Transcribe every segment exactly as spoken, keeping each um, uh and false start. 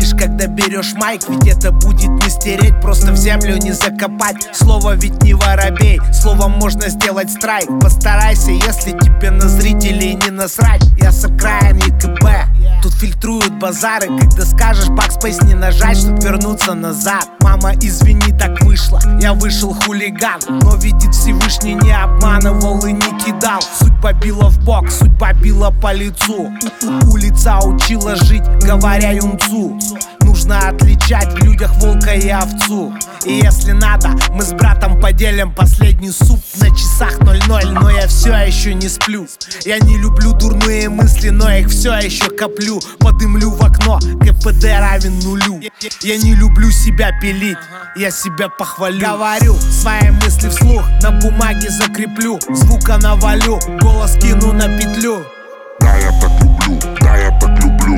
говоришь, когда берешь майк? Ведь это будет не стереть, просто в землю не закопать. Слово ведь не воробей, словом можно сделать страйк. Постарайся, если тебе на зрителей не насрать. Я с окраин ЕКБ, тут фильтруют базары. Когда скажешь бакспейс не нажать, чтоб вернуться назад. Мама, извини, так вышло, я вышел хулиган. Но видит Всевышний, не обманывал и не кидал. Судьба била в бок, судьба била по лицу. Улица учила жить, говоря юнцу. Нужно отличать в людях волка и овцу. И если надо, мы с братом поделим последний суп. На часах ноль-ноль, но я все еще не сплю. Я не люблю дурные мысли, но их все еще коплю. Подымлю в окно, КПД равен нулю. Я не люблю себя пилить, я себя похвалю. Говорю свои мысли вслух, на бумаге закреплю. Звука навалю, голос кину на петлю. Да, я так люблю, да, я так люблю.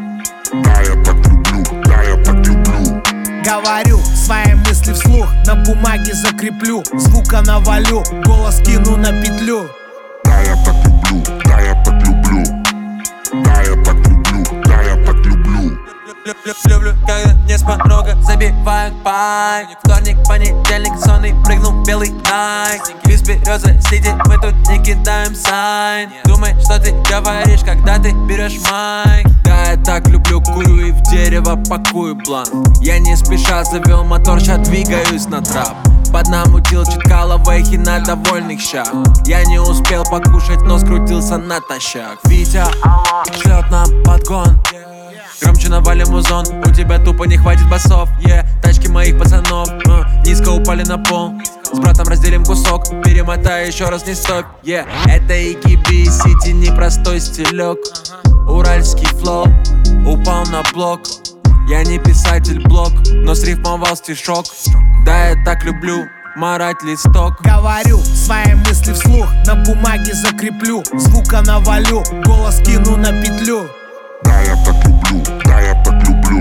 Да, я так люблю, да, я так люблю. Говорю свои мысли вслух, на бумаге закреплю. Звука навалю, голос кину на петлю. Да, я так люблю, да, я так люблю. Да, я так люблю, да, я так люблю. Люблю, когда не с порога забивают байк. Вторник, понедельник, сонный, прыгнул белый найк. Из березы сидит, мы тут не кидаем сайн. Думай, что ты говоришь, когда ты берешь майк. Да, я так люблю, курю и в дерево пакую бланк. Я не спеша завел мотор, ща двигаюсь на трап. Поднамутил читкало вейхи на довольных щах. Я не успел покушать, но скрутился натощак. Витя шлет нам подгон. Громче навалим музон, у тебя тупо не хватит басов. Yeah, тачки моих пацанов uh, низко упали на пол. С братом разделим кусок, перемотай еще раз, не стоп. Yeah, это ИКБ Сити, непростой стилек. Уральский флоу упал на блок. Я не писатель блог, но срифмовал стишок. Да, я так люблю марать листок. Говорю свои мысли вслух, на бумаге закреплю. Звука навалю, голос кину на петлю. Да, я так люблю, да, я так люблю.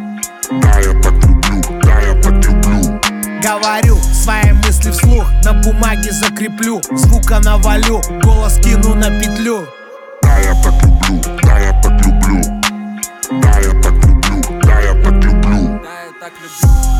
Да, я так люблю, да, я так люблю. Говорю свои мысли вслух, на бумаге закреплю. Звука навалю, голос кину на петлю. Да, я так люблю, да, я так люблю. Да, я так люблю, да, я так люблю. Да, я так люблю.